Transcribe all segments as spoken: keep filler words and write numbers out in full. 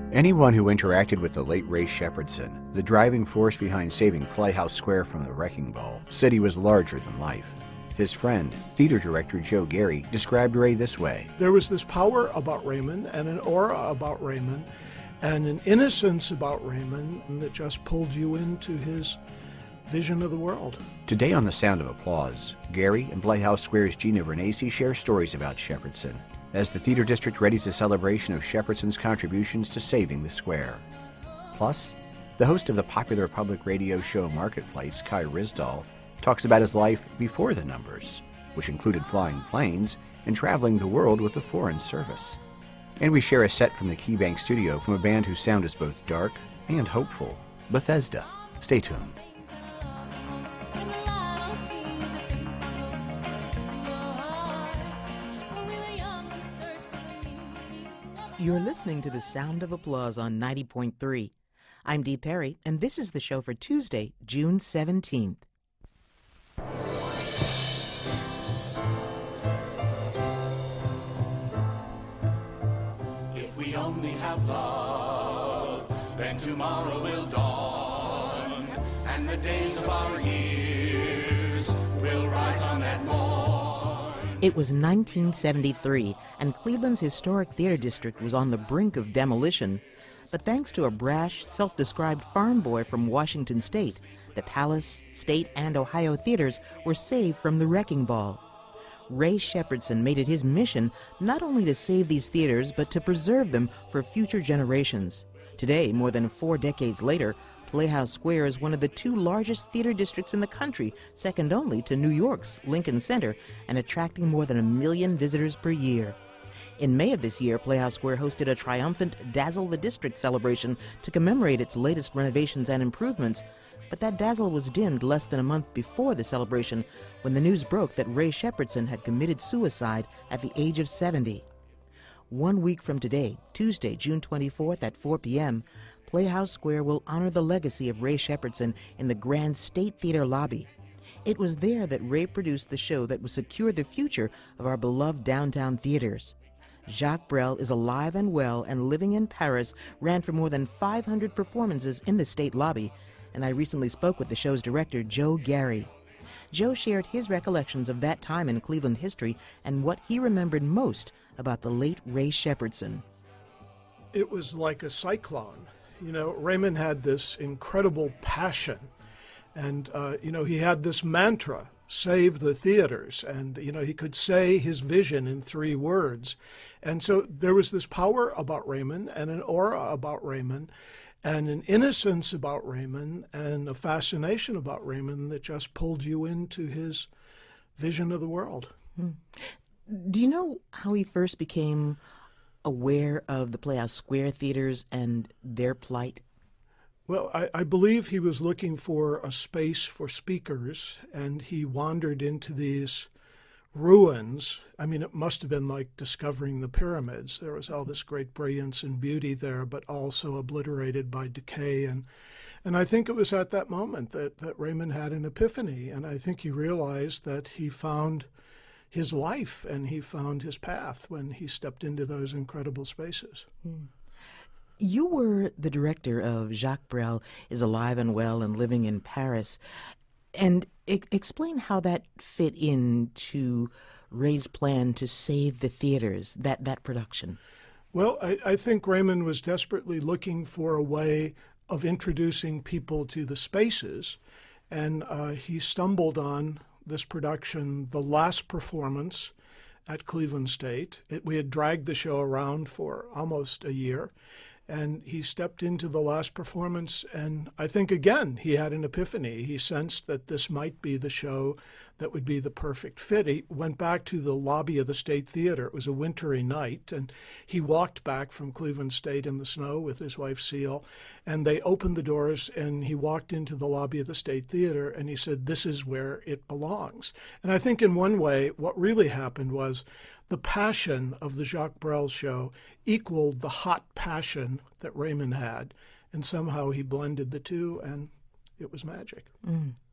Anyone who interacted with the late Ray Shepherdson, the driving force behind saving Playhouse Square from the wrecking ball, said he was larger than life. His friend, theater director Joe Gary, described Ray this way. There was this power about Raymond and an aura about Raymond and an innocence about Raymond that just pulled you into his vision of the world. Today on The Sound of Applause, Gary and Playhouse Square's Gina Vernacci share stories about Shepherdson as the theater district readies a celebration of Shepherdson's contributions to saving the square. Plus, the host of the popular public radio show Marketplace, Kai Ryssdal, talks about his life before the numbers, which included flying planes and traveling the world with the Foreign Service. And we share a set from the KeyBank studio from a band whose sound is both dark and hopeful, Bethesda. Stay tuned. You're listening to The Sound of Applause on ninety point three. I'm Dee Perry, and this is the show for Tuesday, June seventeenth. If we only have love, then tomorrow will dawn, and the days of our years will rise on that morn. It was nineteen seventy-three, and Cleveland's historic theater district was on the brink of demolition. But thanks to a brash, self-described farm boy from Washington State, the Palace, State, and Ohio theaters were saved from the wrecking ball. Ray Shepherdson made it his mission not only to save these theaters, but to preserve them for future generations. Today, more than four decades later, Playhouse Square is one of the two largest theater districts in the country, second only to New York's Lincoln Center, and attracting more than a million visitors per year. In May of this year, Playhouse Square hosted a triumphant Dazzle the District celebration to commemorate its latest renovations and improvements. But that dazzle was dimmed less than a month before the celebration when the news broke that Ray Shepherdson had committed suicide at the age of seventy. One week from today, Tuesday, June twenty-fourth at four p.m., Playhouse Square will honor the legacy of Ray Shepherdson in the Grand State Theater lobby. It was there that Ray produced the show that would secure the future of our beloved downtown theaters. Jacques Brel is alive and well and living in Paris, ran for more than five hundred performances in the state lobby, and I recently spoke with the show's director, Joe Gary. Joe shared his recollections of that time in Cleveland history and what he remembered most about the late Ray Shepherdson. It was like a cyclone. You know, Raymond had this incredible passion, and, uh, you know, he had this mantra, save the theaters, and, you know, he could say his vision in three words. And so there was this power about Raymond and an aura about Raymond and an innocence about Raymond and a fascination about Raymond that just pulled you into his vision of the world. Hmm. Do you know how he first became aware of the Playhouse Square theaters and their plight? Well, I, I believe he was looking for a space for speakers, and he wandered into these ruins. I mean, it must have been like discovering the pyramids. There was all this great brilliance and beauty there, but also obliterated by decay. And and I think it was at that moment that, that Raymond had an epiphany, and I think he realized that he found his life and he found his path when he stepped into those incredible spaces. Hmm. You were the director of Jacques Brel is Alive and Well and Living in Paris. And e- explain how that fit into Ray's plan to save the theaters, that, that production. Well, I, I think Raymond was desperately looking for a way of introducing people to the spaces, and uh, he stumbled on this production, The Last Performance at Cleveland State. It, we had dragged the show around for almost a year, and he stepped into the last performance, and I think, again, he had an epiphany. He sensed that this might be the show that would be the perfect fit. He went back to the lobby of the State Theater. It was a wintry night, and he walked back from Cleveland State in the snow with his wife, Seal, and they opened the doors, and he walked into the lobby of the State Theater, and he said, this is where it belongs. And I think in one way, what really happened was the passion of the Jacques Brel show equaled the hot passion that Raymond had, and somehow he blended the two, and it was magic. Mm.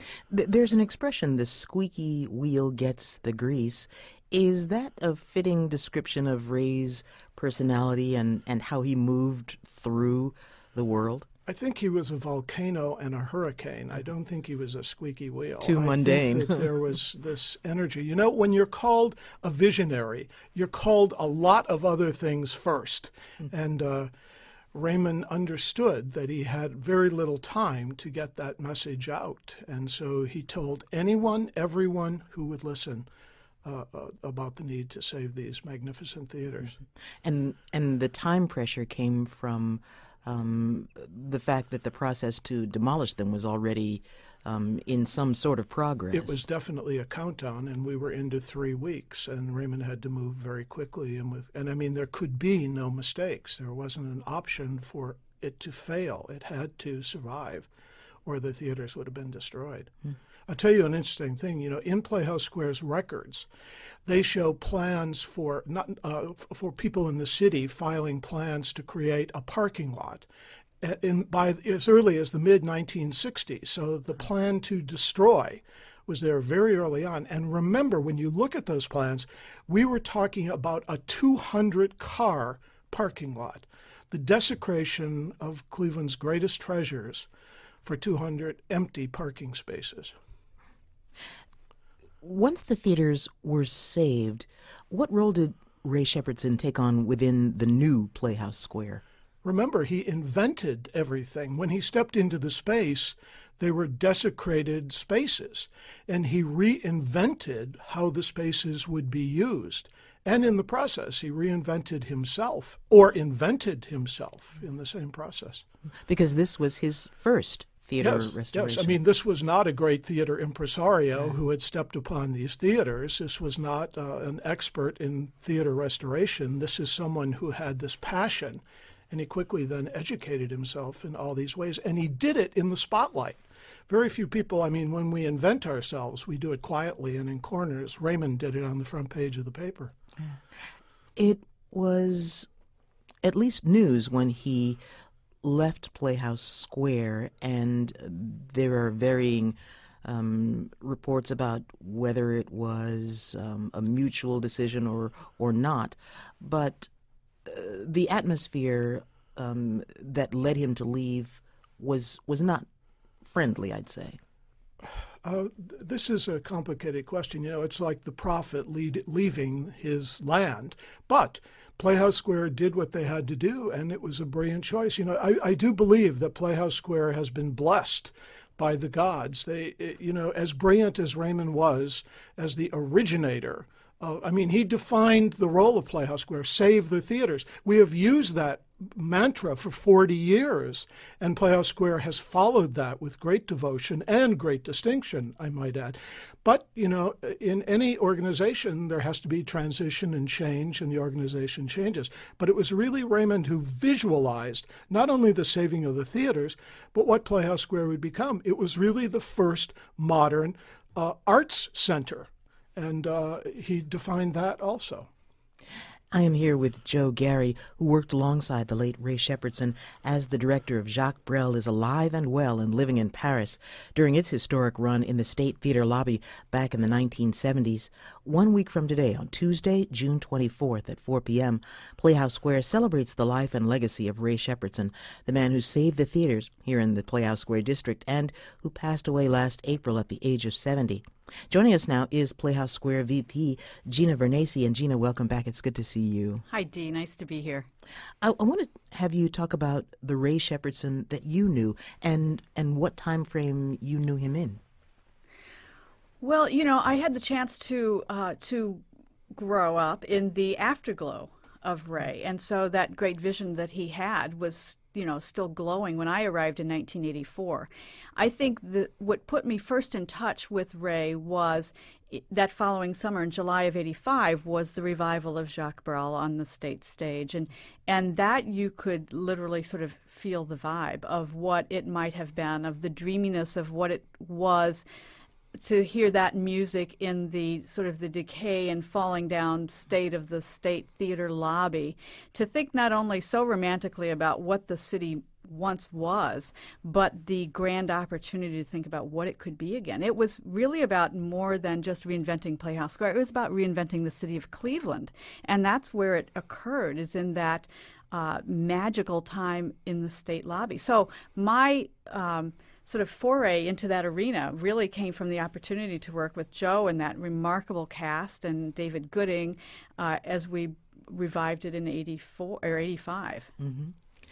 Th- There's an expression, the squeaky wheel gets the grease. Is that a fitting description of Ray's personality and, and how he moved through the world? I think he was a volcano and a hurricane. I don't think he was a squeaky wheel. Too I mundane. think that there was this energy. You know, when you're called a visionary, you're called a lot of other things first. Mm-hmm. And uh, Raymond understood that he had very little time to get that message out. And so he told anyone, everyone who would listen uh, uh, about the need to save these magnificent theaters. And, and the time pressure came from Um, the fact that the process to demolish them was already um, in some sort of progress. It was definitely a countdown, and we were into three weeks, and Raymond had to move very quickly. And, with, and I mean, there could be no mistakes. There wasn't an option for it to fail. It had to survive, or the theaters would have been destroyed. Hmm. I'll tell you an interesting thing. You know, in Playhouse Square's records, they show plans for not uh, for people in the city filing plans to create a parking lot in by as early as the mid nineteen sixties. So the plan to destroy was there very early on. And remember, when you look at those plans, we were talking about a two hundred car parking lot, the desecration of Cleveland's greatest treasures for two hundred empty parking spaces. Once the theaters were saved, what role did Ray Shepherdson take on within the new Playhouse Square? Remember, he invented everything. When he stepped into the space, they were desecrated spaces, and he reinvented how the spaces would be used. And in the process, he reinvented himself, or invented himself in the same process. Because this was his first theater yes, restoration. Yes, I mean, this was not a great theater impresario who had stepped upon these theaters. This was not uh, an expert in theater restoration. This is someone who had this passion, and he quickly then educated himself in all these ways, and he did it in the spotlight. Very few people, I mean, when we invent ourselves, we do it quietly and in corners. Raymond did it on the front page of the paper. It was at least news when he left Playhouse Square, and there are varying um, reports about whether it was um, a mutual decision or or not. But uh, the atmosphere um, that led him to leave was was not friendly, I'd say. Uh, th- this is a complicated question. You know, it's like the prophet lead, leaving his land. But Playhouse Square did what they had to do, and it was a brilliant choice. You know, I, I do believe that Playhouse Square has been blessed by the gods. They, you know, as brilliant as Raymond was as the originator, uh, I mean, he defined the role of Playhouse Square, save the theaters. We have used that mantra for forty years, and Playhouse Square has followed that with great devotion and great distinction, I might add. But, you know, in any organization, there has to be transition and change, and the organization changes. But it was really Raymond who visualized not only the saving of the theaters, but what Playhouse Square would become. It was really the first modern uh, arts center, and uh, he defined that also. I am here with Joe Gary, who worked alongside the late Ray Shepherdson as the director of Jacques Brel is alive and well and living in Paris during its historic run in the State Theater lobby back in the nineteen seventies. One week from today, on Tuesday, June twenty-fourth at four p.m., Playhouse Square celebrates the life and legacy of Ray Shepherdson, the man who saved the theaters here in the Playhouse Square district and who passed away last April at the age of seventy. Joining us now is Playhouse Square V P Gina Vernacci. And Gina, welcome back. It's good to see you. Hi, Dee. Nice to be here. I, I want to have you talk about the Ray Shepherdson that you knew and, and what time frame you knew him in. Well, you know, I had the chance to uh, to grow up in the afterglow of Ray, and so that great vision that he had was, you know, still glowing when I arrived in nineteen eighty-four. I think that what put me first in touch with Ray was that following summer in July of eighty-five was the revival of Jacques Brel on the state stage, and and that you could literally sort of feel the vibe of what it might have been, of the dreaminess of what it was to hear that music in the sort of the decay and falling down state of the State Theater lobby, to think not only so romantically about what the city once was, but the grand opportunity to think about what it could be again. It was really about more than just reinventing Playhouse Square. It was about reinventing the city of Cleveland, and that's where it occurred, is in that uh, magical time in the state lobby. So my um, sort of foray into that arena really came from the opportunity to work with Joe and that remarkable cast and David Gooding uh, as we revived it in eighty-four or eighty-five. Mm-hmm.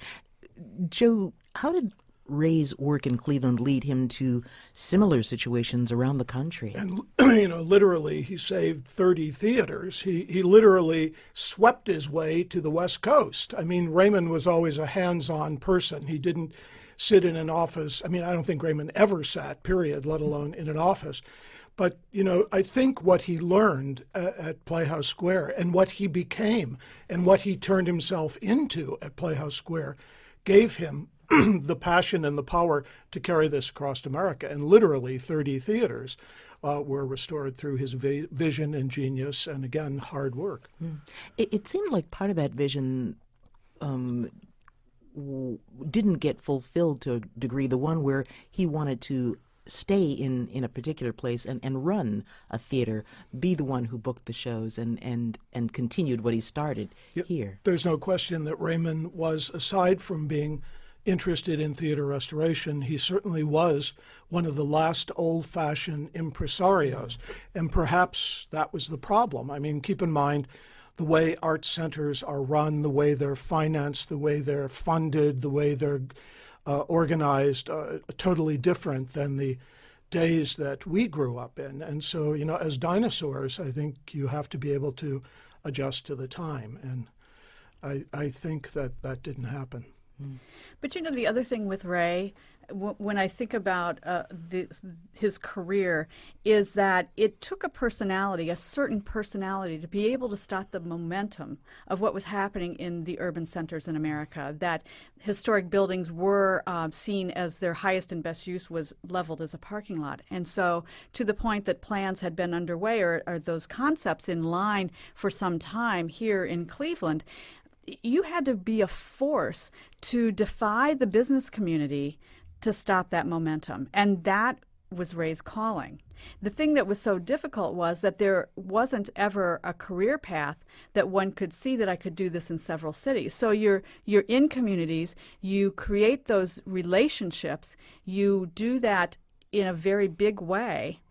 Joe, how did Ray's work in Cleveland lead him to similar situations around the country? And, you know, literally, he saved thirty theaters. He, he literally swept his way to the West Coast. I mean, Raymond was always a hands-on person. He didn't sit in an office. I mean, I don't think Raymond ever sat, period, let alone in an office. But, you know, I think what he learned uh, at Playhouse Square and what he became and what he turned himself into at Playhouse Square gave him the passion and the power to carry this across America. And literally thirty theaters uh, were restored through his vi- vision and genius and, again, hard work. Mm. It, it seemed like part of that vision um, w- didn't get fulfilled to a degree, the one where he wanted to stay in, in a particular place and, and run a theater, be the one who booked the shows and, and, and continued what he started Yep. here. There's no question that Raymond was, aside from being interested in theater restoration, he certainly was one of the last old-fashioned impresarios. And perhaps that was the problem. I mean, keep in mind the way art centers are run, the way they're financed, the way they're funded, the way they're Uh, organized, uh, totally different than the days that we grew up in. And so, you know, as dinosaurs, I think you have to be able to adjust to the time. And I, I think that that didn't happen. But, you know, the other thing with Ray, w- when I think about uh, this, his career, is that it took a personality, a certain personality, to be able to stop the momentum of what was happening in the urban centers in America, that historic buildings were uh, seen as their highest and best use was leveled as a parking lot. And so to the point that plans had been underway, or, or those concepts in line for some time here in Cleveland, you had to be a force to defy the business community to stop that momentum. And that was Ray's calling. The thing that was so difficult was that there wasn't ever a career path that one could see that I could do this in several cities. So you're you're in communities, you create those relationships, you do that in a very big way,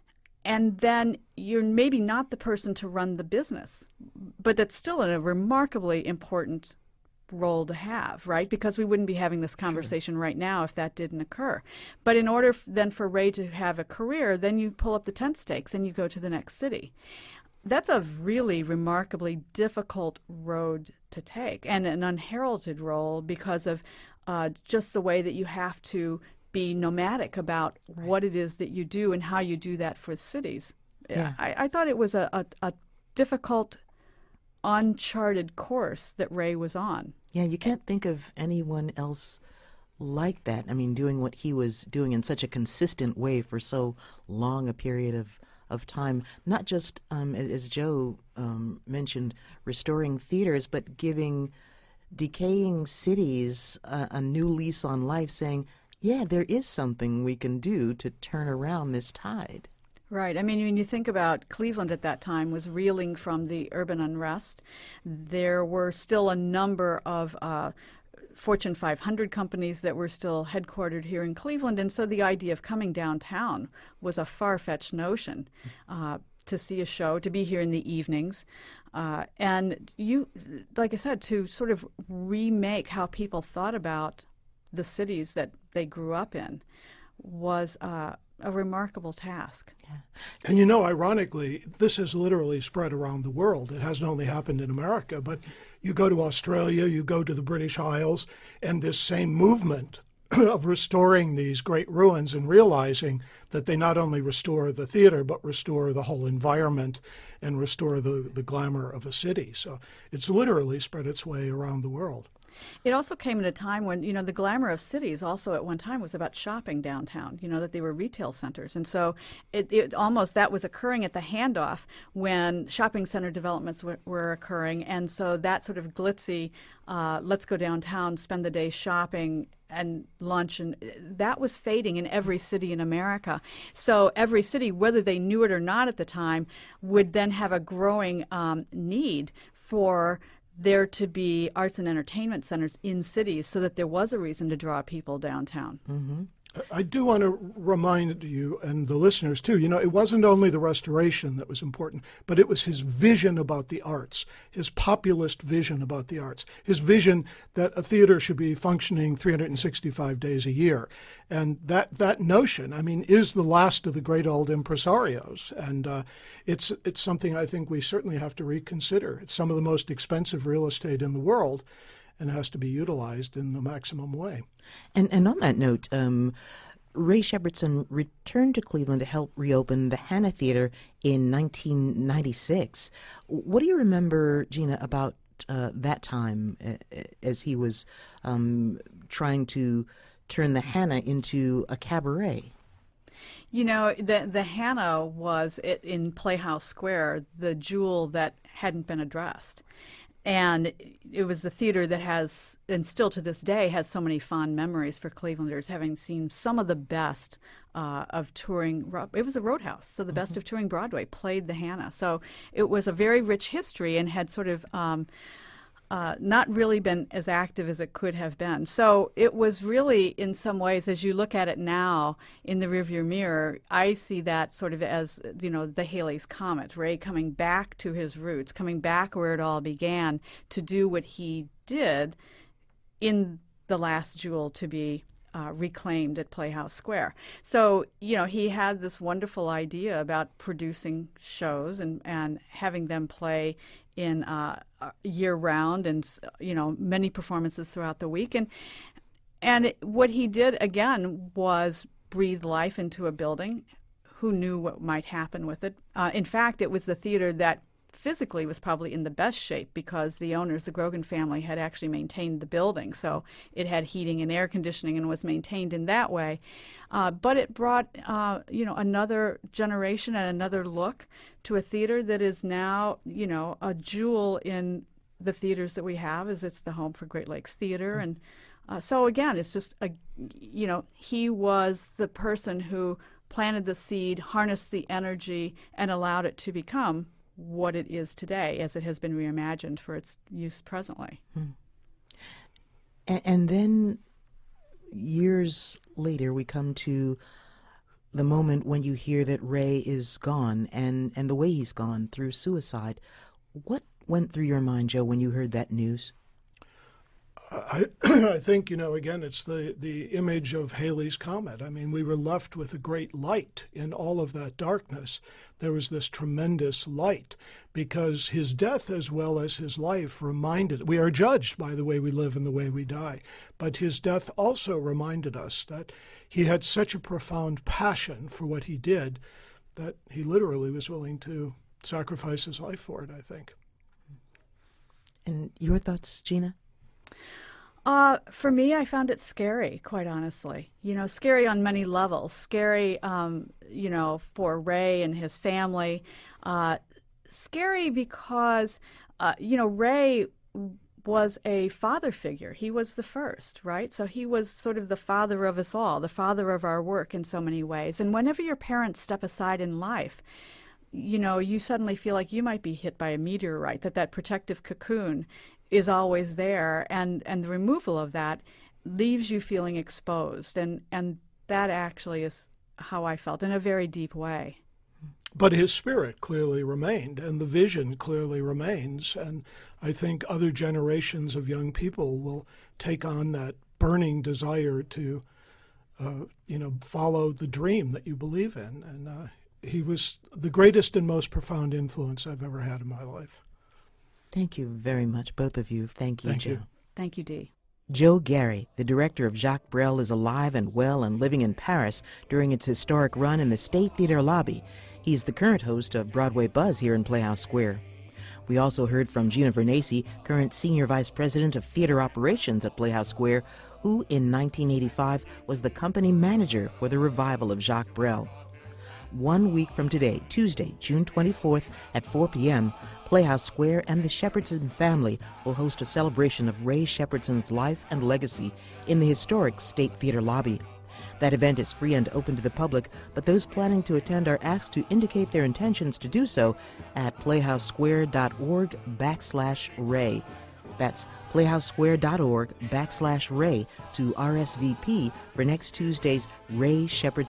and then you're maybe not the person to run the business, but that's still a remarkably important role to have, right? Because we wouldn't be having this conversation sure. right now if that didn't occur. But in order f- then for Ray to have a career, then you pull up the tent stakes and you go to the next city. That's a really remarkably difficult road to take, and an unheralded role because of uh, just the way that you have to be nomadic about right. what it is that you do and how you do that for cities. Yeah. I, I thought it was a, a, a difficult, uncharted course that Ray was on. Yeah, you can't think of anyone else like that. I mean, doing what he was doing in such a consistent way for so long a period of, of time, not just, um, as, as Joe um, mentioned, restoring theaters, but giving decaying cities a, a new lease on life, saying, yeah, there is something we can do to turn around this tide. Right. I mean, when you think about Cleveland at that time was reeling from the urban unrest, there were still a number of uh, Fortune five hundred companies that were still headquartered here in Cleveland, and so the idea of coming downtown was a far-fetched notion. Uh, to see a show, to be here in the evenings, uh, and you, like I said, to sort of remake how people thought about the cities that they grew up in was uh, a remarkable task. Yeah. And you know, ironically, this has literally spread around the world. It hasn't only happened in America, but you go to Australia, you go to the British Isles, and this same movement of restoring these great ruins and realizing that they not only restore the theater, but restore the whole environment and restore the, the glamour of a city. So it's literally spread its way around the world. It also came at a time when, you know, the glamour of cities also at one time was about shopping downtown, you know, that they were retail centers. And so it, it almost, that was occurring at the handoff when shopping center developments were, were occurring. And so that sort of glitzy, uh, let's go downtown, spend the day shopping and lunch, and that was fading in every city in America. So every city, whether they knew it or not at the time, would then have a growing um, need for there to be arts and entertainment centers in cities so that there was a reason to draw people downtown. Mm-hmm. I do want to remind you and the listeners, too, you know, it wasn't only the restoration that was important, but it was his vision about the arts, his populist vision about the arts, his vision that a theater should be functioning three hundred sixty-five days a year. And that, that notion, I mean, is the last of the great old impresarios. And uh, it's, it's something I think we certainly have to reconsider. It's some of the most expensive real estate in the world, and has to be utilized in the maximum way. And and on that note, um, Ray Shepherdson returned to Cleveland to help reopen the Hanna Theater in nineteen ninety-six. What do you remember, Gina, about uh, that time uh, as he was um, trying to turn the Hanna into a cabaret? You know, the the Hanna was, it, in Playhouse Square, the jewel that hadn't been addressed. And it was the theater that has, and still to this day, has so many fond memories for Clevelanders, having seen some of the best uh, of touring. It was a Roadhouse, so the best mm-hmm. of touring Broadway played the Hanna. So it was a very rich history and had sort of um, uh, not really been as active as it could have been. So it was really, in some ways, as you look at it now in the rearview mirror, I see that sort of as, you know, the Halley's Comet, Ray coming back to his roots, coming back where it all began to do what he did in the last jewel to be Uh, reclaimed at Playhouse Square. So, you know, he had this wonderful idea about producing shows and, and having them play in uh, year-round and, you know, many performances throughout the week. And, and it, what he did, again, was breathe life into a building. Who knew what might happen with it? Uh, in fact, it was the theater that physically was probably in the best shape because the owners, the Grogan family, had actually maintained the building. So it had heating and air conditioning and was maintained in that way. Uh, but it brought, uh, you know, another generation and another look to a theater that is now, you know, a jewel in the theaters that we have, as it's the home for Great Lakes Theater. And uh, so, again, it's just, a, you know, he was the person who planted the seed, harnessed the energy, and allowed it to become what it is today, as it has been reimagined for its use presently. Hmm. And, and then years later, we come to the moment when you hear that Ray is gone, and, and the way he's gone, through suicide. What went through your mind, Joe, when you heard that news? I, I think, you know, again, it's the, the image of Halley's Comet. I mean, we were left with a great light in all of that darkness. There was this tremendous light because his death as well as his life reminded, we are judged by the way we live and the way we die, but his death also reminded us that he had such a profound passion for what he did that he literally was willing to sacrifice his life for it, I think. And your thoughts, Gina? Uh, for me, I found it scary, quite honestly. You know, scary on many levels. Scary, um, you know, for Ray and his family. Uh, scary because, uh, you know, Ray was a father figure. He was the first, right? So he was sort of the father of us all, the father of our work in so many ways. And whenever your parents step aside in life, you know, you suddenly feel like you might be hit by a meteorite, that that protective cocoon is always there, and, and the removal of that leaves you feeling exposed, and, and that actually is how I felt in a very deep way. But his spirit clearly remained, and the vision clearly remains, and I think other generations of young people will take on that burning desire to, uh, you know, follow the dream that you believe in, and uh, he was the greatest and most profound influence I've ever had in my life. Thank you very much, both of you. Thank you, Thank Joe. you. Thank you, Dee. Joe Gary, the director of Jacques Brel, is alive and well and living in Paris during its historic run in the State Theater lobby. He's the current host of Broadway Buzz here in Playhouse Square. We also heard from Gina Vernacci, current Senior Vice President of Theater Operations at Playhouse Square, who in nineteen eighty-five was the company manager for the revival of Jacques Brel. One week from today, Tuesday, June twenty-fourth at four p.m., Playhouse Square and the Shepherdson family will host a celebration of Ray Shepherdson's life and legacy in the historic State Theater lobby. That event is free and open to the public, but those planning to attend are asked to indicate their intentions to do so at playhousesquare.org backslash Ray. That's playhousesquare.org backslash Ray to R S V P for next Tuesday's Ray Shepherds